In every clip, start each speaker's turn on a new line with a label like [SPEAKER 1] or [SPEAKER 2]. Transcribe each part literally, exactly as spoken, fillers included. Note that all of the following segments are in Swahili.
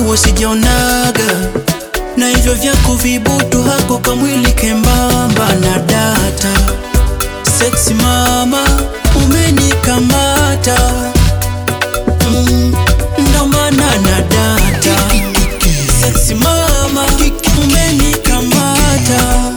[SPEAKER 1] wewe sijaonaga, na hivyo vyako vibutu hako kamwili kembamba na data. Sexy mama umenikamata, mm, ndo maana na data. Sexy mama umenikamata,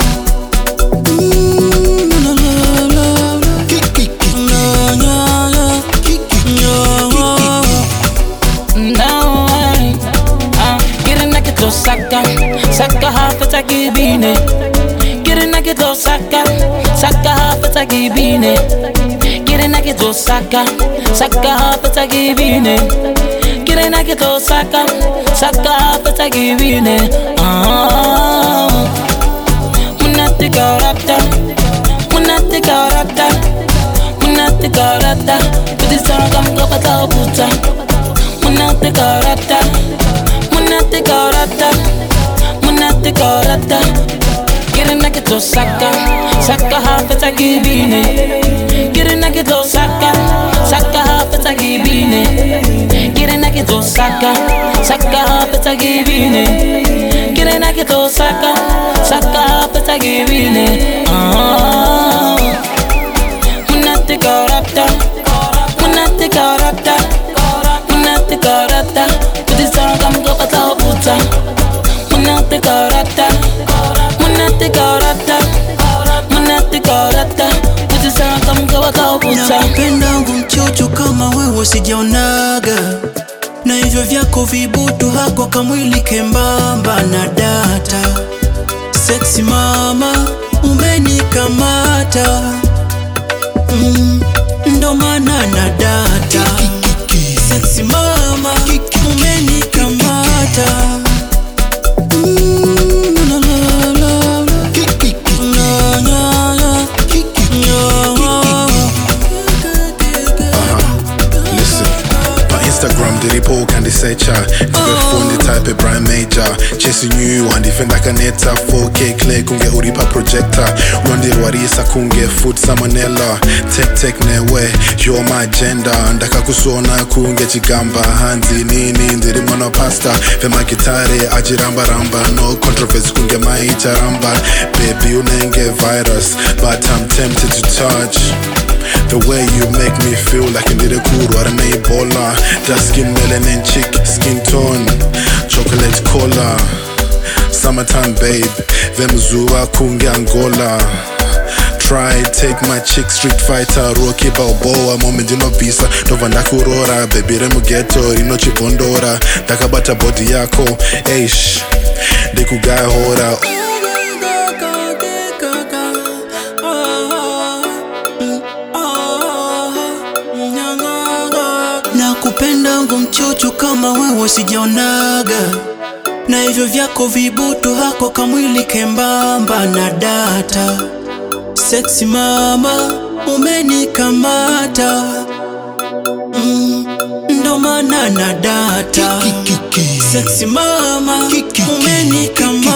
[SPEAKER 2] Saka, saka hafata gibine. Kirina kito saka, saka hafata gibine. Kirina kito saka, saka hafata gibine. Kirina kito saka, saka hafata gibine. Ah, munati karata, munati karata, munati karata. Pudi sanga mkopata buta, munati karata. Munati karata, munati karata. Kirina kito saka, saka hafata gibine. Kirina kito saka, saka hafata gibine. Kirina kito saka, saka hafata gibine. Kirina kito saka, saka hafata gibine. Ah, munati karata, munati karata, munati karata. Sanga mkopata buta, munati karata, munati karata, munati karata. Kuti sanga mkopata buta.
[SPEAKER 1] Nakupenda wangu mchocho kama wewe sijaonaga, na hivyo vyako vibutu hako kamwili kembamba na data. Sexy mama umenikamata, mm, ndo maana na data. Sexy mama umenikamata, mm, la la la la. La la la.
[SPEAKER 3] Uh-huh. Listen, my Instagram did it poke and they say cha. Nigga phone the type of brand major. Chasing you and defend like a neta. four K clay kunge uripa projector. Rondi warisa kunge food salmonella. Tek tek newe, you're my agenda. Ndaka kusona kunge chigamba. Hanzi nini ndiri mwana pasta. Vema kitare ajiramba ramba. No controversy kunge maicha ramba. Baby unenge virus, but I'm tempted to touch. The way you make me feel like I did a cool or an Ebola. Dark skin, melanin chick, skin tone, chocolate cola. Summertime babe, Vemzua kunge Angola. Try take my chick, street fighter, Rocky Balboa. Moment you no visa, no vanda kurora. Baby remu ghetto, rino chibondora. Takabata body yako, eish, deku guy hora.
[SPEAKER 1] Nakupenda wangu mchocho kama wewe sijaonaga, na hivyo vyako vibutu hako kamwili kembamba na data. Sexy mama umenikamata, mm, ndo maana na data. Sexy mama umenikamata.